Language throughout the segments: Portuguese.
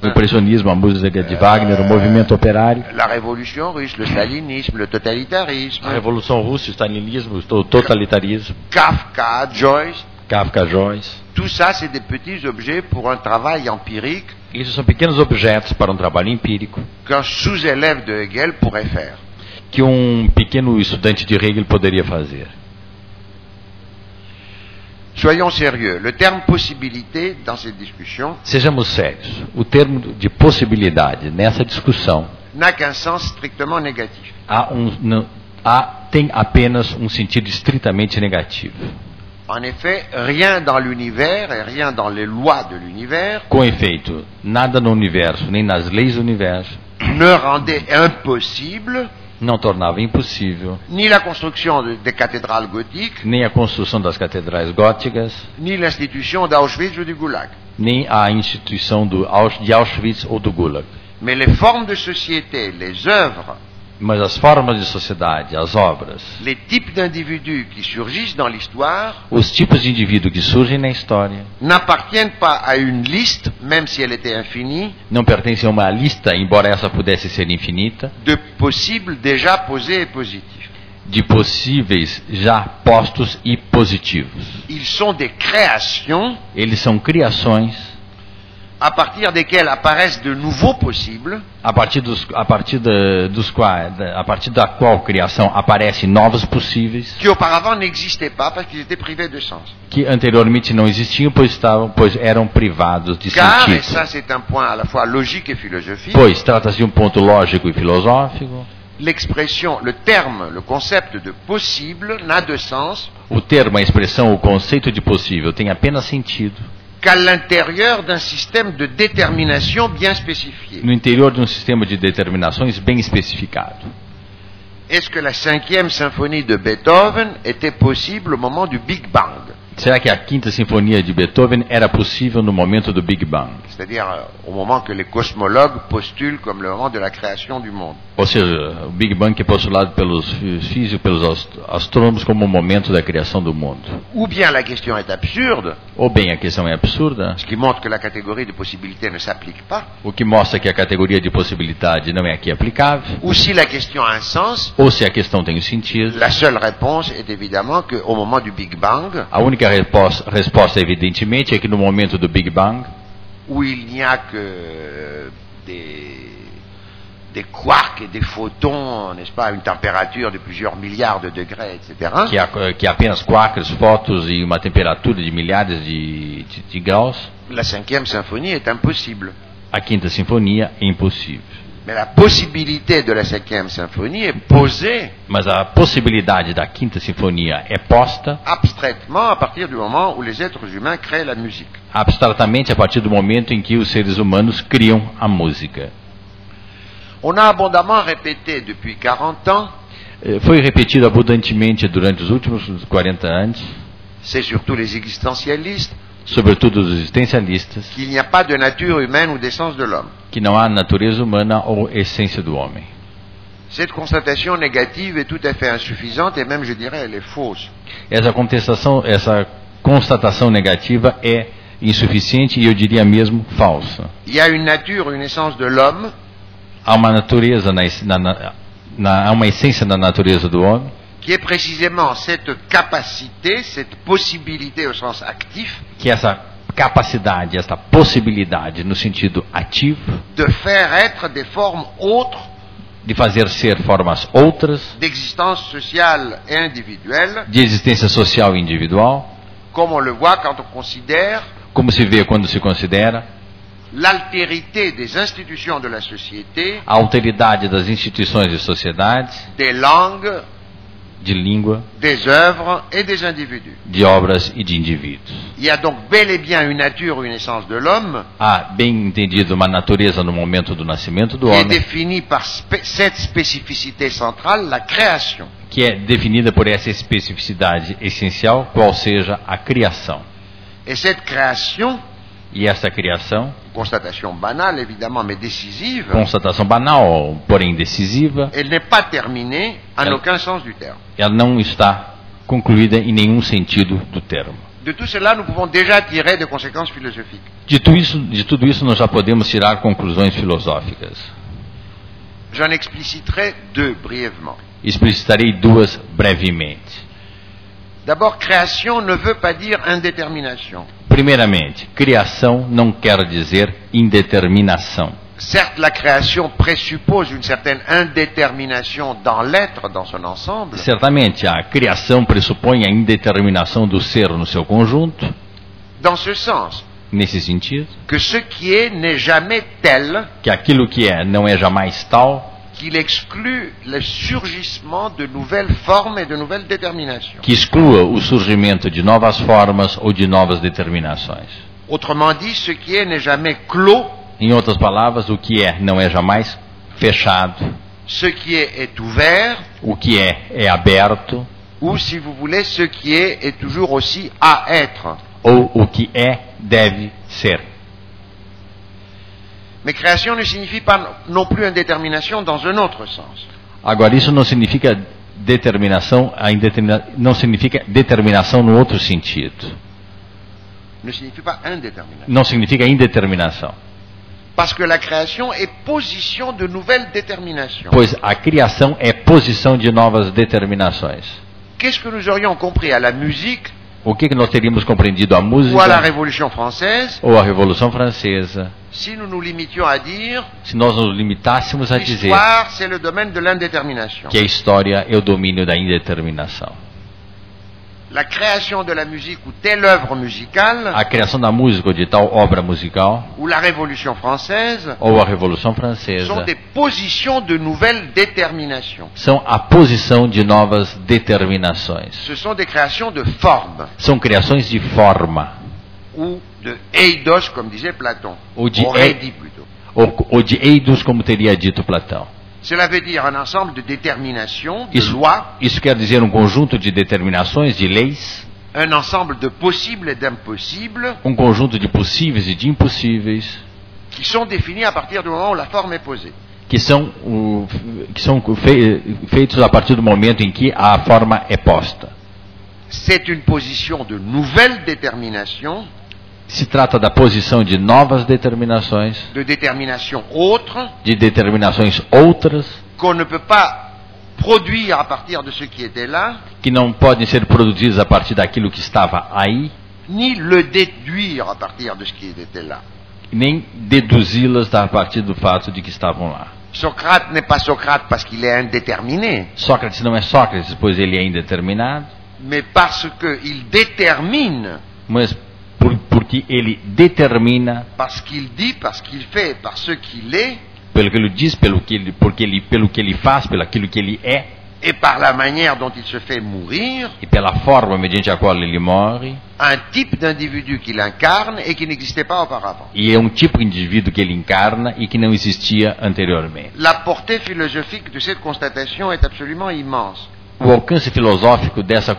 o impressionismo, a música de Wagner, o movimento operário, la révolution russe, le stalinisme, le totalitarisme, a Revolução Russa, o stalinismo, o totalitarismo, Kafka, Joyce. Kafka, Joyce. Tout ça, c'est des petits objets pour un travail empirique Isso são pequenos objetos para um trabalho empírico qu'un sous-élève de Hegel pourrait faire. que um pequeno estudante de Hegel poderia fazer. Soyons sérieux. Le terme possibilité dans cette discussion Sejamos sérios. O termo de possibilidade nessa discussão n'a qu'un sens strictement négatif. tem apenas um sentido estritamente negativo. En effet, rien dans l'univers et rien dans les lois de l'univers Com efeito, nada no universo, nem nas leis do universo, ne rendait impossible não tornava impossível ni la construction des cathédrales gothiques, nem a construção das catedrais góticas, ni l'institution d'Auschwitz ou du Goulag. nem a instituição de Auschwitz ou do Gulag. Mais les formes de société, les œuvres, Mas as formas de sociedade, as obras, les types d'individus qui surgissent dans l'histoire os tipos de indivíduo que surgem na história, n'appartiennent pas à une liste, même si elle était infinie, não pertencem a uma lista, embora essa pudesse ser infinita, de possibles déjà posés et positifs. de possíveis já postos e positivos. Ils sont des créations Eles são criações à partir desquelles apparaissent de nouveaux possibles a partir da qual criação aparecem novos possíveis qui auparavant n'existaient pas parce qu'ils étaient privés de sens. que anteriormente não existiam, pois eram privados de Car, et sentido. ça c'est un point à la fois logique et philosophique, Pois trata-se de um ponto lógico e filosófico. l'expression, le terme, le concept de possible n'a de sens O termo, a expressão, o conceito de possível tem apenas sentido qu'à l'intérieur d'un système de détermination bien spécifié. no interior de um sistema de determinações bem especificado. Est-ce que la 5e symphonie de Beethoven était possible au moment du Big Bang? Será que a Quinta Sinfonia de Beethoven era possível no momento do Big Bang? C'est-à-dire au moment que les cosmologues postulent comme le moment de la création du monde. Ou seja, o Big Bang que é postulado pelos físicos, pelos astrônomos como o momento da criação do mundo. Ou bien la question est absurde, Ou bem, a questão é absurda, ce qui montre que la catégorie de possibilité ne s'applique pas, o que mostra que a categoria de possibilidade não é aqui aplicável. ou si la question a un sens, Ou se a questão tem um sentido. la seule réponse est évidemment qu'au moment du Big Bang, A única resposta, evidentemente, é que no momento do Big Bang, où il n'y a que des quarks et des photons, n'est-ce pas, à une température de plusieurs milliards de degrés, etc., que há apenas quarks, fótons e uma temperatura de milhares de graus, la 5e symphonie est impossible. a Quinta Sinfonia é impossível. Mais la possibilité de la 5e symphonie est posée Mas a possibilidade da Quinta Sinfonia é posta abstraitement à partir du moment où les êtres humains créent la musique. abstratamente a partir do momento em que os seres humanos criam a música. On a abondamment répété depuis 40 ans, Foi repetido abundantemente durante os últimos 40 anos, c'est surtout les existentialistes, sobretudo os existencialistas, qu'il n'y a pas de nature humaine ou d'essence de l'homme. que não há natureza humana ou essência do homem. Cette constatation négative est tout à fait insuffisante et même, je dirais, elle est fausse. Essa constatação negativa é insuficiente e eu diria mesmo falsa. Il y a une nature, une essence de l'homme Há uma natureza, há uma essência na natureza do homem, qui est précisément cette capacité, cette possibilité au sens actif, que essa capacidade, essa possibilidade no sentido ativo, de faire être des formes autres de fazer ser formas outras, d'existence sociale et individuelle, de existência social e individual, comme on le voit quand on considère como se vê quando se considera l'altérité des institutions de la société, a alteridade das instituições de sociedade, des langues, de língua, des œuvres et des individus. de obras e de indivíduos. Il y a donc bel et bien une nature, une essence de l'homme Há, bem entendido, uma natureza no momento do nascimento do qui est homem, définie par cette spécificité centrale, la création. que é definida por essa especificidade essencial, qual seja a criação. Et cette création, E essa criação, constatation banale évidemment, mais décisive, constatação banal, porém decisiva, elle n'est pas terminée en aucun sens du terme. ela não está concluída em nenhum sentido do termo. De tout cela, nous pouvons déjà tirer des conséquences philosophiques. De tudo isso nós já podemos tirar conclusões filosóficas. J'en expliciterai deux brièvement. Explicitarei duas brevemente. D'abord, création ne veut pas dire indétermination. Primeiramente, criação não quer dizer indeterminação. Certes, la création présuppose une certaine indétermination dans l'être, dans son ensemble. Certamente, a criação pressupõe a indeterminação do ser no seu conjunto. Dans ce sens, Nesse sentido, que ce qui est n'est jamais tel que aquilo que é não é jamais tal, qu'il exclut le surgissement de nouvelles formes et de nouvelles déterminations. que exclua o surgimento de novas formas ou de novas determinações. Autrement dit, ce qui est n'est jamais clos, Em outras palavras, o que é não é jamais fechado, ce qui est ouvert, o que é aberto, ou si vous voulez, ce qui est toujours aussi à être. ou o que é deve ser. Mais création ne signifie pas non plus indétermination dans un autre sens. Agora, isso não significa determinação, não significa determinação no outro sentido. Ne signifie pas indétermination. Não significa indeterminação. Parce que la création est position de nouvelles déterminations. Pois a criação é posição de novas determinações. Qu'est-ce que nous aurions compris à la musique O que nós teríamos compreendido a ou à la música Révolution française ou a Revolução Francesa si nous nous limitions à dire se nós nos limitássemos a dizer l'histoire c'est le domaine de l'indétermination. que a história é o domínio da indeterminação? La création de la musique ou telle œuvre musicale A criação da música ou de tal obra musical ou la Révolution française ou a Revolução sont Francesa des positions de nouvelles déterminations. são a posição de novas determinações. Ce sont des créations de forme São criações de forma, ou de eidos, comme disait Platon. Ou de Aurait ei- dit plutôt. ou de eidos, como teria dito Platão. Cela veut dire un ensemble de déterminations, de lois, Isso quer dizer um conjunto de determinações, de leis, un ensemble de possibles et d'impossibles um conjunto de possíveis e de impossíveis, qui sont définis à partir du moment où la forme est posée. que são feitos a partir do momento em que a forma é posta. C'est une position de nouvelles déterminations, Se trata da posição de novas determinações, de déterminations autres, de determinações outras, qu'on ne peut pas produire à partir de ce qui était là, que não podem ser produzidas a partir daquilo que estava aí, ni le déduire à partir de ce qui était là. nem deduzi-las a partir do fato de que estavam lá. Socrate n'est pas Socrate parce qu'il est indéterminé, Sócrates não é Sócrates, pois ele é indeterminado, mais parce qu'il détermine, mas porque ele determina, parce qu'il dit, parce qu'il fait, par ce qu'il est, pelo que ele diz, pelo que ele faz, pelo aquilo que ele é, et par la manière dont il se fait mourir, e pela forma mediante a qual ele morre, un type d'individu qu'il incarne et qui n'existait pas auparavant. e é um tipo de indivíduo que ele encarna e que não existia anteriormente. La portée philosophique de cette constatation est absolument immense, O alcance filosófico dessa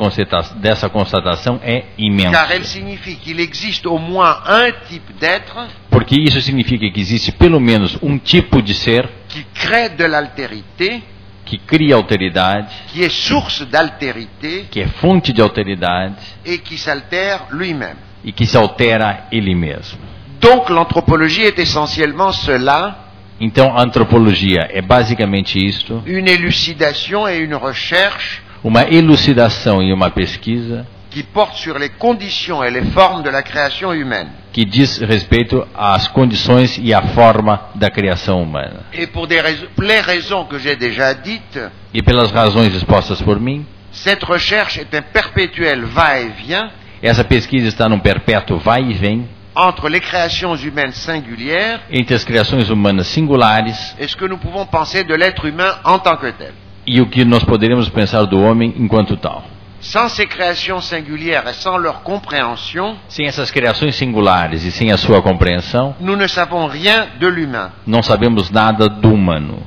constatação é imenso, car elle signifie qu'il existe au moins un type d'être porque isso significa que existe pelo menos um tipo de ser qui crée de l'altérité, que cria alteridade, qui est source d'altérité que é fonte de alteridade et qui s'altère lui-même. e que se altera ele mesmo. Donc l'anthropologie est essentiellement cela, Então a antropologia é basicamente isto, une élucidation et une recherche uma elucidação e uma pesquisa qui porte sur les conditions et les formes de la création humaine. que diz respeito às condições e à forma da criação humana. Et pour les raisons que j'ai déjà dites, E pelas razões expostas por mim, cette recherche est un perpétuel va-et-vient essa pesquisa está num perpétuo vai e vem entre les créations humaines singulières entre as criações humanas singulares et ce que nous pouvons penser de l'être humain en tant que tel. e o que nós poderíamos pensar do homem enquanto tal. Sans ces créations singulières et sans leur compréhension, Sem essas criações singulares e sem a sua compreensão, nous ne savons rien de l'humain. não sabemos nada do humano.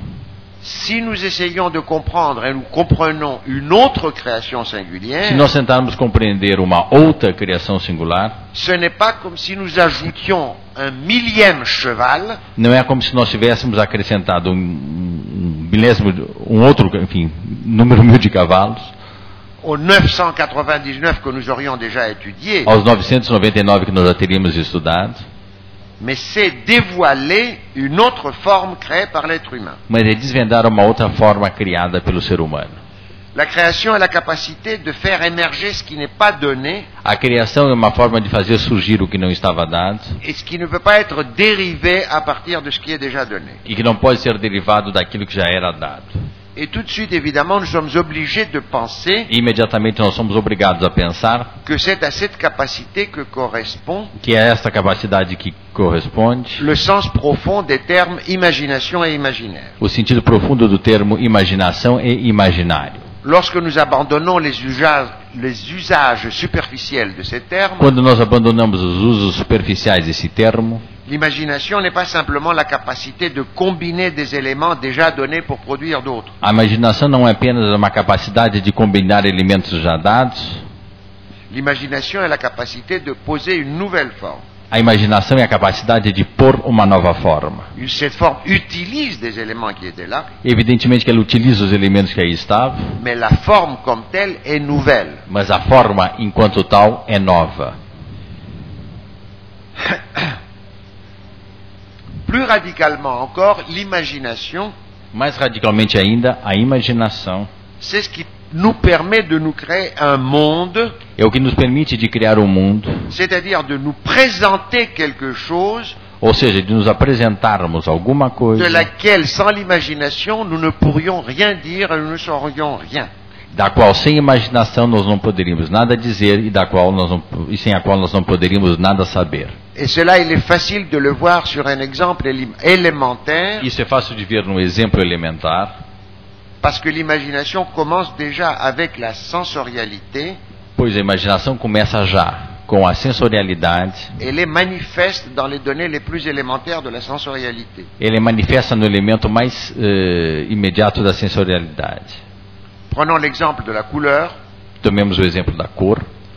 Si nous essayons de comprendre et nous comprenons une autre création Se singulière, nós tentarmos compreender uma outra criação singular, ce n'est pas comme si nous ajoutions un millième cheval não é como se nós tivéssemos acrescentado um outro, enfim, número 1000 de cavalos, aux 999 que nous aurions déjà étudiés, aos 999 que nós já teríamos estudado, mais c'est dévoiler une autre forme créée par l'être humain. mas é desvendar uma outra forma criada pelo ser humano. La création est la capacité de faire émerger ce qui n'est pas donné A criação é uma forma de fazer surgir o que não estava dado et ce qui ne peut pas être dérivé à partir de ce qui est déjà donné. e que não pode ser derivado daquilo que já era dado. Et tout de suite, évidemment, nous sommes obligés de penser E imediatamente nós somos obrigados a pensar que c'est à cette capacité que correspond que é essa capacidade que corresponde le sens profond des termes imagination et imaginaire. o sentido profundo do termo imaginação e imaginário. Lorsque nous abandonnons les usages superficiels de ces termes, Quando nós abandonamos os usos superficiais desse termo, l'imagination n'est pas simplement la capacité de combiner des éléments déjà donnés pour produire d'autres. a imaginação não é apenas uma capacidade de combinar elementos já dados. L'imagination est la capacité de poser une nouvelle forme. A imaginação é a capacidade de pôr uma nova forma. Cette forme utilise des éléments qui étaient là, Evidentemente que ela utiliza os elementos que aí estavam, mais la forme comme telle est nouvelle. mas a forma enquanto tal é nova. Plus radicalement encore, l'imagination, Mais radicalmente ainda, a imaginação c'est ce qui nous permet de nous créer un monde, é o que nos permite de criar um mundo, c'est-à-dire de nous présenter quelque chose ou seja, de nos apresentarmos alguma de coisa laquelle, sans l'imagination, nous ne pourrions rien dire et nous ne saurions rien. da qual sem imaginação nós não poderíamos nada dizer e sem a qual nós não poderíamos nada saber. Et cela, il est facile de le voir sur un exemple élémentaire, Isso é fácil de ver num exemplo elementar, parce que l'imagination commence déjà avec la sensorialité, pois a imaginação começa já com a sensorialidade, elle est manifeste dans les données les plus élémentaires de la sensorialité. ele manifesta no elemento mais imediato da sensorialidade. Prenons l'exemple de la couleur. Tomemos o exemplo da cor.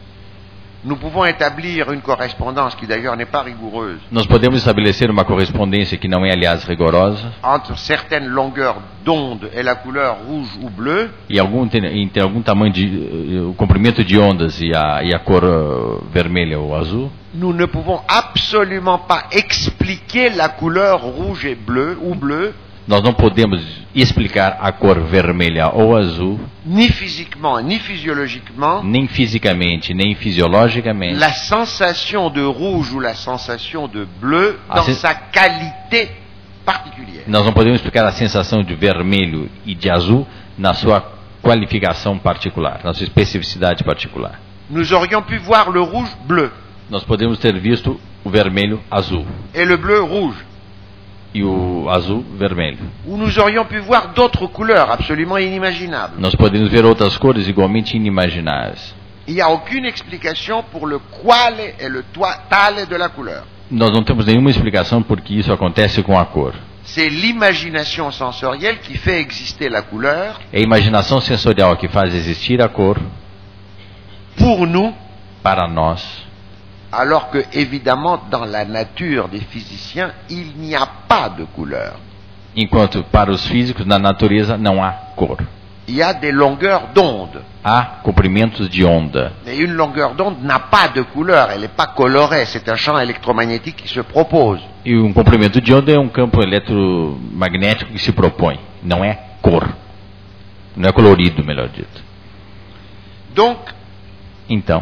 Nous pouvons établir une correspondance qui d'ailleurs n'est pas rigoureuse Nós podemos estabelecer uma correspondência que não é, aliás, rigorosa, entre certaines longueurs d'onde et la couleur rouge ou bleue, e entre algum tamanho o comprimento de ondas e a cor vermelha ou azul. nous ne pouvons absolument pas expliquer la couleur rouge et bleue ou bleue, Nós não podemos explicar a cor vermelha ou azul, ni physiquement, ni physiologiquement, nem fisicamente, nem fisiologicamente, la sensation de rouge ou la sensation de bleu Ah, dans c'est- sa qualité particulière. nós não podemos explicar a sensação de vermelho e de azul na sua qualificação particular, na sua especificidade particular. Nous aurions pu voir le rouge bleu Nós podemos ter visto o vermelho azul et le bleu rouge, e o azul vermelho. ou nous aurions pu voir d'autres couleurs absolument inimaginables. Nós podemos ver outras cores igualmente inimagináveis. Il n'y a aucune explication pour le quale et le tale de la couleur. Nós não temos nenhuma explicação por que isso acontece com a cor. C'est l'imagination sensorielle qui fait exister la couleur É a imaginação sensorial que faz existir a cor pour nous, para nós, alors que, évidemment, dans la nature des physiciens, il n'y a pas de couleur. enquanto para os físicos na natureza não há cor. Il y a des longueurs d'onde. Há comprimentos de onda. Mais une longueur d'onde n'a pas de couleur, elle n'est pas colorée, c'est un champ électromagnétique qui se propose. E um comprimento de onda é um campo eletromagnético que se propõe, não é cor. Não é colorido, melhor dito. Donc, Então,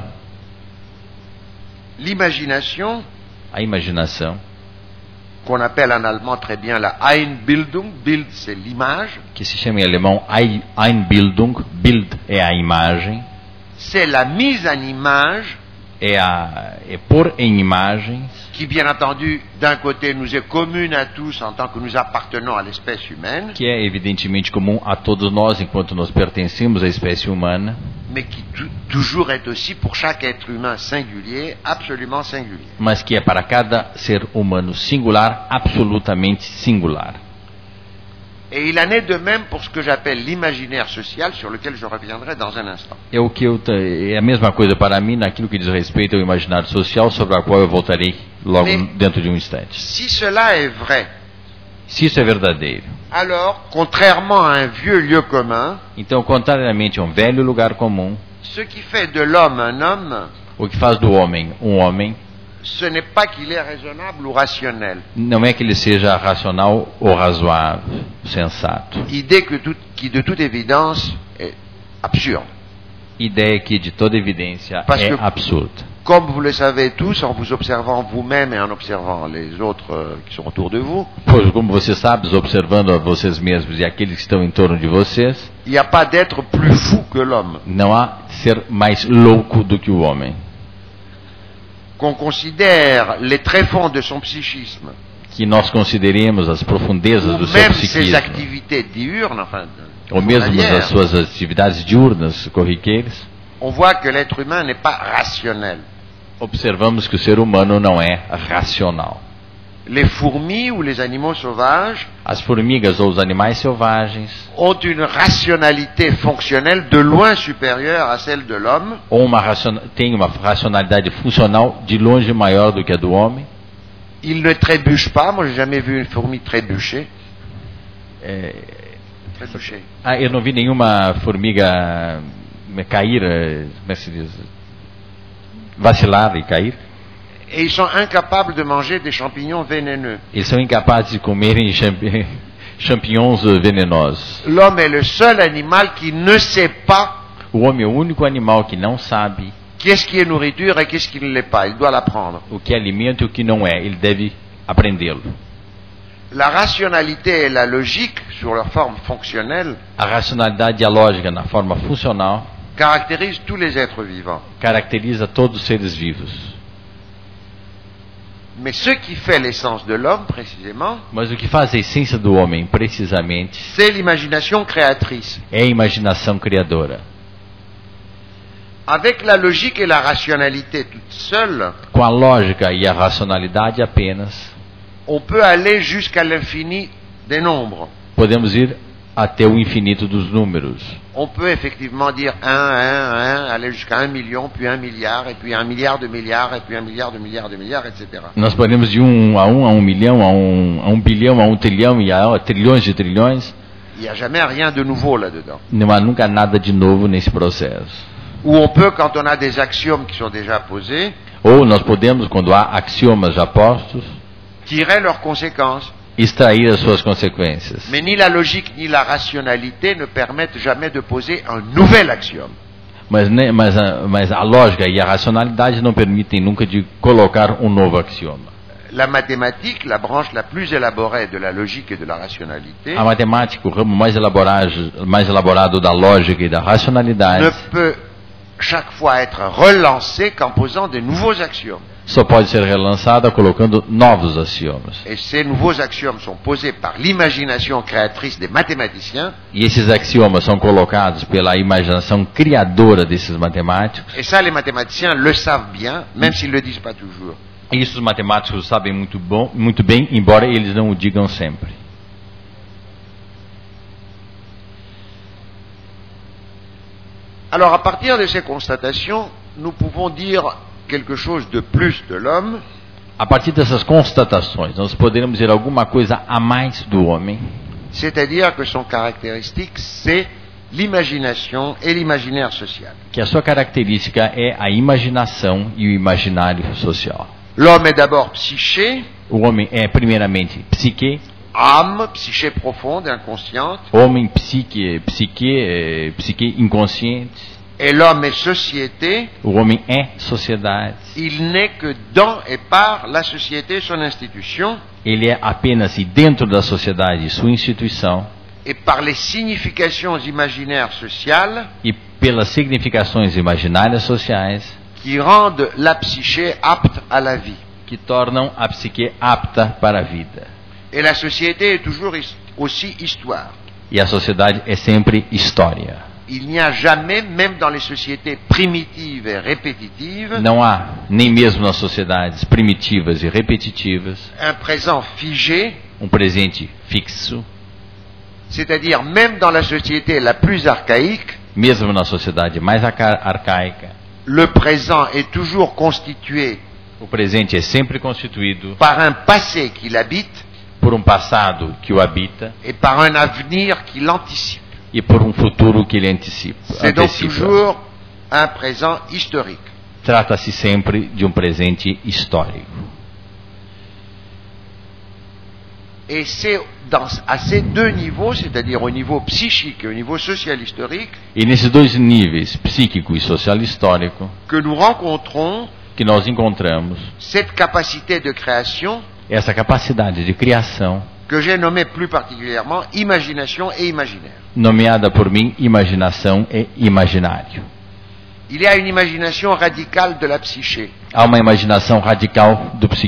l'imagination, a imaginação, qu'on appelle en allemand très bien la Einbildung, Bild c'est l'image, que se chama em alemão Einbildung, Bild é a imagem, c'est la mise en image é pôr em imagens, qui, bien entendu, d'un côté nous est commune à tous en tant que nous appartenons à l'espèce humaine, que é evidentemente comum a todos nós enquanto nós pertencemos à espécie humana, mais qui toujours est aussi pour chaque être humain singulier, absolument singulier. mas que é para cada ser humano singular, absolutamente singular. Et il en est de même pour ce que j'appelle l'imaginaire social, sur lequel je reviendrai dans un instant. É a mesma coisa para mim naquilo que diz respeito ao imaginário social, sobre a qual eu voltarei logo dentro de um instante. Si cela est vrai, Se isso é verdadeiro, alors, contrairement à un vieux lieu commun, então, contrariamente a um velho lugar comum, Ce qui fait de l'homme un homme, O que faz do homem um homem ce n'est pas qu'il est raisonnable ou rationnel. não é que ele seja racional ou razoável, sensato. Idée qui de toute évidence est absurde. Ideia que, de toda evidência, Parce é que- absurda. Comme vous le savez tous, en vous observant vous-même et en observant les autres qui sont autour de vous, Pois, como você sabe, observando a vocês mesmos e aqueles que estão em torno de vocês, il n'y a pas d'être plus fou que l'homme. não há ser mais louco do que o homem. Qu'on considère les tréfonds de son psychisme, Que nós consideremos as profundezas ou do seu même ses psiquismo, activités diurnes, enfin, ou mesmo journalières, as suas atividades diurnas, corriqueiras, on voit que l'être humain n'est pas rationnel. observamos que o ser humano não é racional. Les fourmis ou les animaux sauvages As formigas ou os animais selvagens ont une rationalité fonctionnelle de loin supérieure à celle de l'homme, têm uma racionalidade funcional de longe maior do que a do homem. ils ne trébuchent pas. Moi, j'ai jamais vu une fourmi trébucher. Trébucher. Eu não vi nenhuma formiga cair, como é que se diz? Vacilar e cair. Et ils sont incapables de manger des champignons vénéneux. Eles são incapazes de comerem champignons venenosos. L'homme est le seul animal qui ne sait pas O homem é o único animal que não sabe qu'est-ce qui est nourriture et qu'est-ce qui ne l'est pas. Il doit l'apprendre. o que é alimento e o que não é. Ele deve aprendê-lo. La rationalité et la logique, sur leur forme fonctionnelle, A racionalidade e a lógica, na forma funcional, caractérisent tous les êtres vivants. caracteriza todos os seres vivos. Mais ce qui fait l'essence de l'homme, précisément, Mas o que faz a essência do homem, precisamente, c'est l'imagination créatrice. é a imaginação criadora. Avec la logique et la rationalité toutes seules, Com a lógica e a racionalidade apenas, on peut aller jusqu'à l'infini des nombres. podemos ir até o infinito dos números. On peut effectivement dire 1, aller jusqu'à 1 million, puis 1 milliard, et puis 1 milliard de milliards, et puis 1 milliard de milliards de milliards, etc. Nós podemos de 1 a 1 milhão, a 1 bilhão, a 1 trilhão e a trilhões de trilhões. Il n'y a jamais rien de nouveau là-dedans. Não há nunca nada de novo nesse processo. Ou on peut, quand on a des axiomes qui sont déjà posés, Ou nós podemos, quando há axiomas já postos, tirer leurs conséquences. extrair as suas consequências. Mais ni la logique ni la rationalité ne permettent jamais de poser un nouvel axiome. Mas a lógica e a racionalidade não permitem nunca de colocar um novo axioma. La mathématique, la branche la plus élaborée de la logique et de la rationalité, A matemática, o ramo mais elaborado da lógica e da racionalidade, ne peut chaque fois être relancée qu'en posant de nouveaux axiomes. só pode ser relançada colocando novos axiomas. Et ces nouveaux axiomes sont posés par l'imagination créatrice des mathématiciens, E esses axiomas são colocados pela imaginação criadora desses matemáticos. et ça les mathématiciens le savent bien, même s'ils ne le disent pas toujours. E isso os matemáticos sabem muito bem, embora eles não o digam sempre. Alors à partir de ces constatations, nous pouvons dire quelque chose de plus de l'homme, A partir dessas constatações, nós poderemos dizer alguma coisa a mais do homem, c'est-à-dire que son caractéristique, c'est l'imagination et l'imaginaire social. que a sua característica é a imaginação e o imaginário social. L'homme est d'abord psyché, O homem é primeiramente psique, âme, psyché profonde, inconsciente, homem psique inconsciente. et l'homme est société. O homem é sociedade. Il n'est que dans et par la société, son institution, Ele é apenas e dentro da sociedade sua instituição et par les significations imaginaires sociales e pelas significações imaginárias sociais qui rendent la psyché apte à la vie. que tornam a psique apta para a vida. Et la société est toujours aussi histoire. E a sociedade é sempre história. Il n'y a jamais, même dans les sociétés primitives et répétitives, Não há, nem mesmo nas sociedades primitivas e repetitivas, un présent figé, presente fixo. c'est-à-dire même dans la société la plus archaïque, Mesmo na sociedade mais arcaica, le présent est toujours constitué o presente é sempre constituído par un passé qui l'habite por passado que o habita et par un avenir qui l'anticipe. e por futuro que ele antecipa. C'est donc toujours un présent historique. Trata-se sempre de presente histórico. Et c'est à ces deux niveaux, c'est-à-dire au niveau psychique et au niveau social historique, E nesses dois níveis, psíquico e social histórico, que nous rencontrons que nós encontramos cette capacité de création essa capacidade de criação, que j'ai nommée plus particulièrement imagination et imaginaire. nomeada por mim imaginação e imaginário. Il y a une imagination radicale de la psyché, Há uma imaginação radical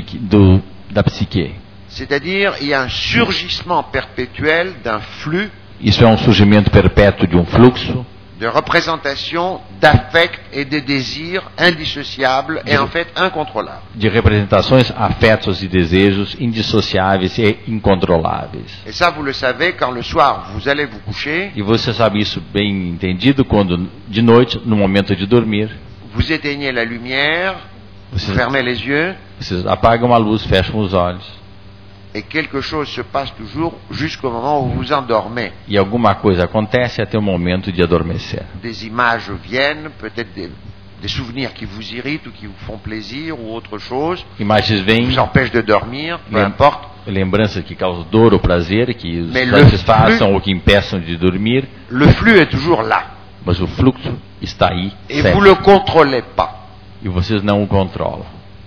da psique. c'est-à-dire il y a un surgissement perpétuel d'un flux Isso é surgimento perpétuo de fluxo de représentation, d'affects et de désirs indissociables et en fait incontrôlables. de representações, afetos e desejos indissociáveis e incontroláveis. Et ça, vous le savez, quand le soir vous allez vous coucher, E você sabe isso bem entendido quando de noite, no momento de dormir, vous éteignez la lumière, vous fermez les yeux, vocês apagam a luz, fecham os olhos et quelque chose se passe toujours jusqu'au moment où vous endormez. e alguma coisa acontece até o momento de adormecer. Des images viennent, peut-être des souvenirs qui vous irritent ou qui vous font plaisir ou autre chose, Imagens vêm, vous empêchent de dormir, peu importe. lembranças que causam dor ou prazer, que os Mais satisfaçam ou que impeçam de dormir, Le flux est toujours là mas o fluxo está aí et sempre, vous ne le contrôlez pas. e vocês não o controlam.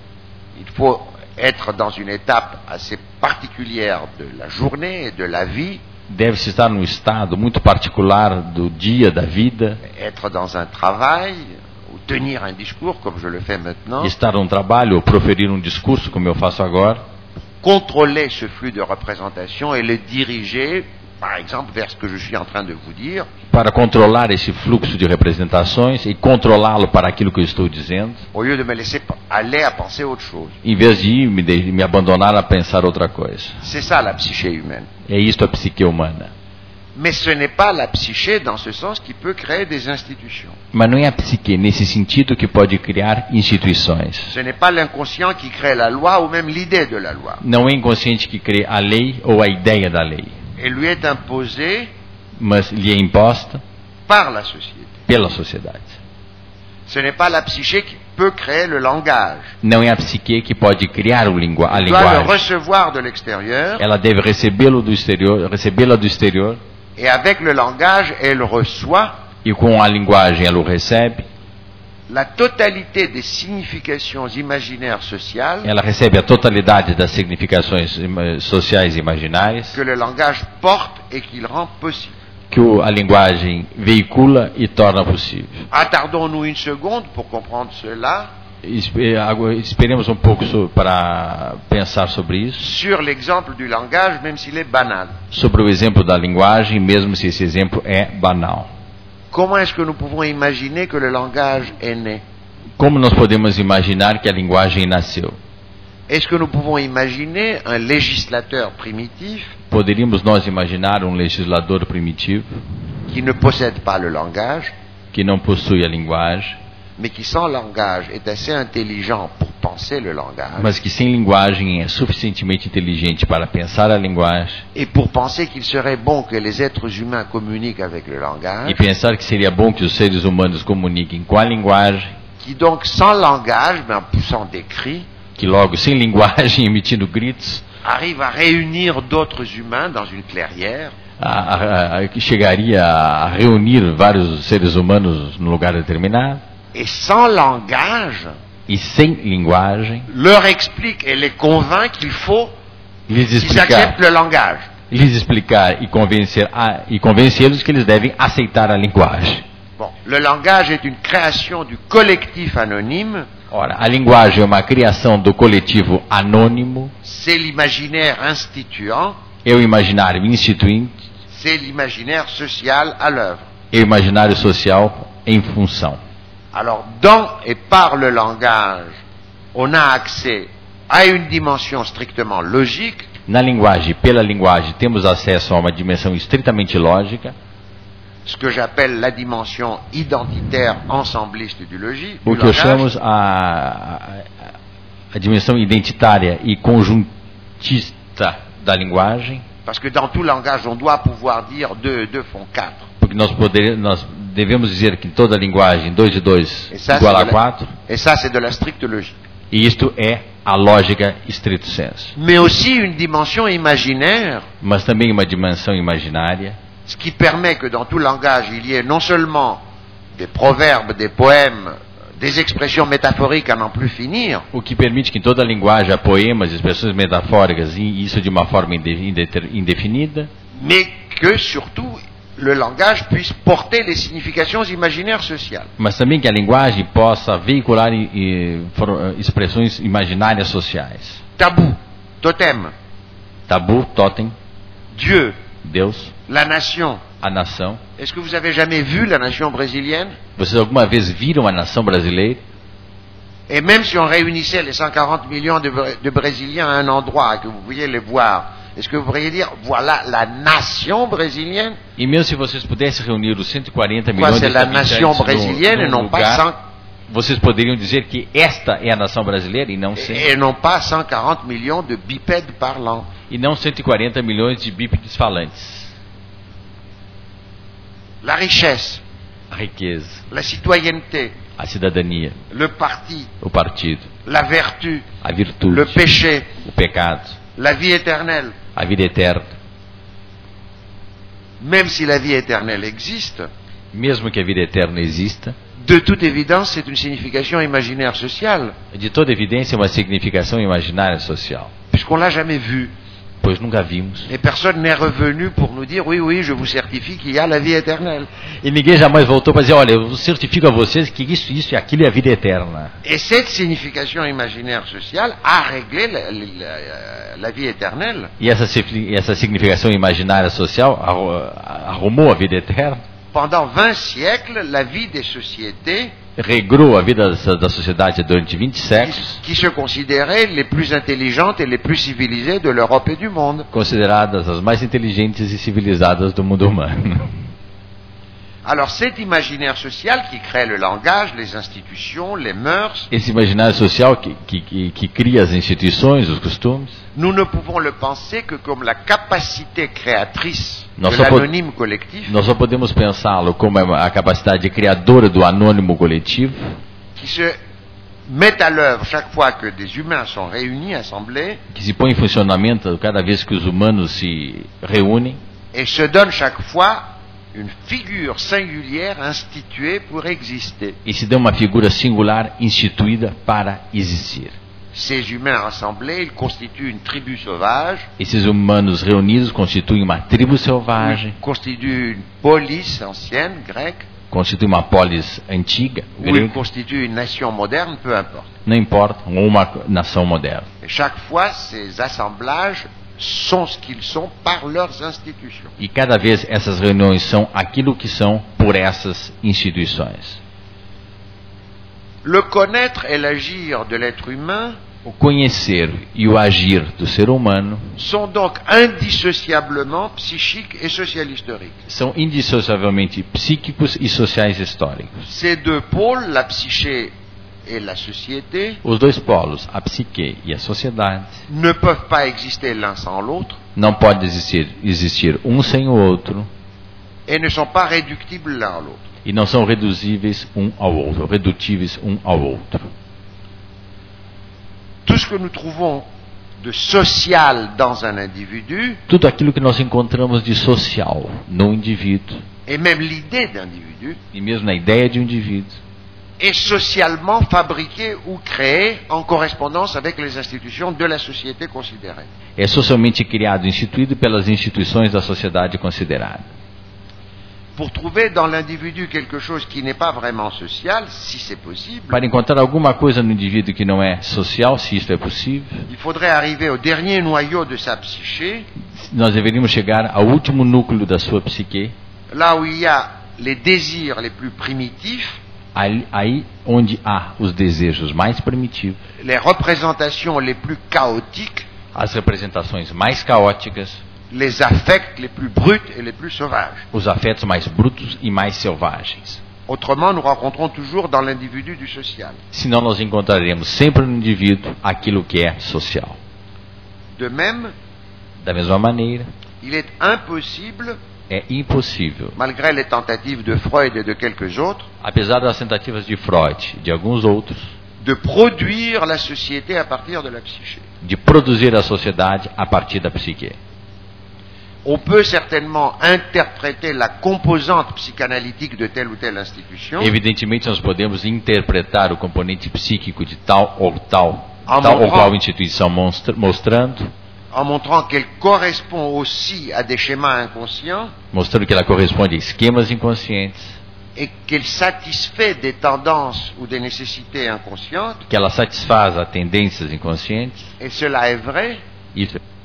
Il faut être dans une étape assez particulière de la journée et de la vie, Deve-se estar num estado muito particular do dia, da vida, être dans un travail ou tenir un discours comme je le fais maintenant, estar num trabalho ou proferir um discurso, como eu faço agora, contrôler ce flux de représentation et le diriger, par exemple, vers ce que je suis en train de vous dire, para controlar esse fluxo de representações e controlá-lo para aquilo que eu estou dizendo, au lieu de me laisser aller à penser autre chose. em vez de me abandonar a pensar outra coisa. C'est ça la psyché humaine. É isto a psique humana. Mais ce n'est pas la psyché dans ce sens qui peut créer des institutions. Mas não é a psique nesse sentido que pode criar instituições. Ce n'est pas l'inconscient qui crée la loi ou même l'idée de la loi. Não é inconsciente que crê a lei ou a ideia da lei, Elle lui est imposée mas lhe é imposta par la société. pela sociedade. Ce n'est pas la psyché qui peut créer le langage. Não é a psique que pode criar a Elle doit le linguagem. recevoir de l'extérieur Ela deve recebê-la do exterior, et avec le langage, elle reçoit e com a linguagem ela o recebe. la totalité des significations imaginaires sociales Ela recebe a totalidade das significações sociais e imaginárias que le langage porte et qu'il rend possible. que a linguagem veicula e torna possível. Attardons-nous une seconde pour comprendre cela Esperemos um pouco para pensar sobre isso, sur l'exemple du langage, même s'il est banal. sobre o exemplo da linguagem, mesmo se esse exemplo é banal. Comment est-ce que nous pouvons imaginer que le langage est né? Como nós podemos imaginar que a linguagem nasceu? Est-ce que nous pouvons imaginer un législateur primitif Poderíamos nós imaginar um legislador primitivo qui ne possède pas le langage, que não possui a linguagem, mais qui sans langage est assez intelligent pour penser le langage, mas que sem linguagem é suficientemente inteligente para pensar a linguagem et pour penser qu'il serait bon que les êtres humains communiquent avec le langage, e pensar que seria bom que os seres humanos comuniquem com a linguagem, qui donc sans langage, mais en poussant des cris, que logo sem linguagem, emitindo gritos, arrive à réunir d'autres humains dans une clairière, que chegaria a reunir vários seres humanos num lugar determinado, et sans langage, e sem linguagem leur explique et les convainc qu'il faut lhes qu'ils explicar, acceptent le langage. e convencê-los que eles devem aceitar a linguagem. Bon, le langage est une création du collectif anonyme, Ora, a linguagem é uma criação do coletivo anônimo, c'est l'imaginaire instituant, é o imaginário instituinte, c'est l'imaginaire social à l'œuvre. é o imaginário social em função. Alors, dans et par le langage, on a accès à une dimension strictement logique, Na linguagem, pela linguagem, temos acesso a uma dimensão estritamente lógica, ce que j'appelle la dimension identitaire ensembliste du o que langage, chamamos a dimensão identitária e conjuntista da linguagem, parce que dans tout langage, on doit pouvoir dire 2 et 2 font 4. porque nós devemos dizer que em toda linguagem 2 e 2 igual a 4. Et ça, c'est de la stricte logique. E isto é a lógica estrito sensu. Mais aussi une dimension imaginaire, Mas também uma dimensão imaginária, ce qui permet que dans tout langage, il y ait non seulement des proverbes, des poèmes, des expressions métaphoriques à n'en plus finir, o que permite que em toda linguagem há poemas, expressões metafóricas, e isso de uma forma indefinida, mais que surtout le langage puisse porter les significations imaginaires sociales. mas também que a linguagem possa veicular expressões imaginárias sociais. Tabou, totem, Tabu, totem, Dieu, Deus, la nation. a nação. Est-ce que vous avez jamais vu la nation brésilienne? Vocês alguma vez viram a nação brasileira? Et même si on réunissait les 140 millions de Brésiliens à un endroit et que vous pouviez les voir, est-ce que vous pourriez dire, voilà la nation brésilienne? E mesmo se vocês pudessem reunir os 140 Quoi, milhões de c'est la habitantes nation brésilienne et num non pas lugar, vocês poderiam dizer que esta é a nação brasileira e não, et non pas 140 millions de bipèdes parlants. e não 140 milhões de bípedes falantes. La richesse, A riqueza, la citoyenneté, a cidadania, le parti, o partido, la vertu, a virtude, le péché, o pecado, la vie éternelle. a vida eterna. Même si la vie éternelle existe, Mesmo que a vida eterna exista, de toute évidence, c'est une signification imaginaire sociale, de toda evidência é uma significação imaginária social, puisqu'on l'a jamais vue. pois nunca vimos. Et personne n'est revenu pour nous dire, oui, oui, je vous certifie qu'il y a la vie éternelle. E ninguém jamais voltou para dizer, olha, eu certifico a vocês que isso e aquilo é a vida eterna. Et cette signification imaginaire sociale a réglé la vie éternelle. E essa significação imaginária social arrumou a vida eterna, Pendant 20 siècles, la vie des sociétés regrou a vida da sociedade durante 20 séculos, qui se considéraient les plus intelligentes et les plus civilisées de l'Europe et du monde. consideradas as mais inteligentes e civilizadas do mundo humano. Alors cet imaginaire social qui crée le langage, les institutions, les mœurs, Esse imaginário social que cria as instituições, os costumes, nous ne pouvons le penser que comme la capacité créatrice de Nós só l'anonyme collectif nós só podemos pensá-lo como a capacidade criadora do anônimo coletivo, qui se met à l'œuvre chaque fois que des humains sont réunis, assemblés, que se põe em funcionamento cada vez que os humanos se reúnem et se donne chaque fois une figure singulière instituée pour exister. e se dá uma figura singular instituída para existir. Ces humains rassemblés, ils constituent une tribu sauvage, Esses humanos reunidos constituem uma tribo selvagem, constituent une police ancienne, grecque, constituem uma polis antiga, ou ils grega, constituent une nation moderne, peu importe. não importa, ou uma nação moderna. Et chaque fois, ces assemblages sont ce qu'ils sont par leurs institutions. E cada vez essas reuniões são aquilo que são por essas instituições. Le connaître et l'agir de l'être humain O conhecer e o agir do ser humano sont donc indissociablement psychiques et social historiques. são indissociavelmente psíquicos e sociais históricos. Ces deux pôles, la psyché et la société, Os dois polos, a psique e a sociedade, ne peuvent pas exister l'un sans l'autre não pode existir um sem o outro et ne sont pas réductibles l'un à l'autre. e não são redutíveis um ao outro. Tout ce que nous trouvons de social dans un individu, Tudo aquilo que nós encontramos de social no indivíduo, et même l'idée d'individu, e mesmo na ideia de um indivíduo, est socialement fabriqué ou créé en correspondance avec les institutions de la société considérée. é socialmente criado e instituído pelas instituições da sociedade considerada. Pour trouver dans l'individu quelque chose qui n'est pas vraiment social, si c'est possible, Para encontrar alguma coisa no indivíduo que não é social, se isto é possível, il faudrait arriver au dernier noyau de sa psyché, nós deveríamos chegar ao último núcleo da sua psique, là où il y a les désirs les plus primitifs, aí onde há os desejos mais primitivos, les représentations les plus chaotiques, as representações mais caóticas, les affects les plus bruts et les plus sauvages. os afetos mais brutos e mais selvagens. Autrement, nous rencontrons toujours dans l'individu du social. Senão nós encontraremos sempre no indivíduo aquilo que é social. De même, Da mesma maneira, il est impossible É impossível. malgré les tentatives de Freud et de quelques autres, Apesar das tentativas de Freud e de alguns outros, de produire la société à partir de la psyché. de produzir a sociedade a partir da psique. On peut certainement interpréter la composante psychanalytique de telle ou telle institution Evidentemente, nós podemos interpretar o componente psíquico de tal ou Ah, tal ou bom, qual instituição mostrando en montrant qu'elle correspond aussi à des schémas inconscients que ela corresponde a esquemas inconscientes, et qu'elle satisfait des tendances ou des nécessités inconscientes. que ela satisfaz a tendências inconscientes. Et cela est vrai Isso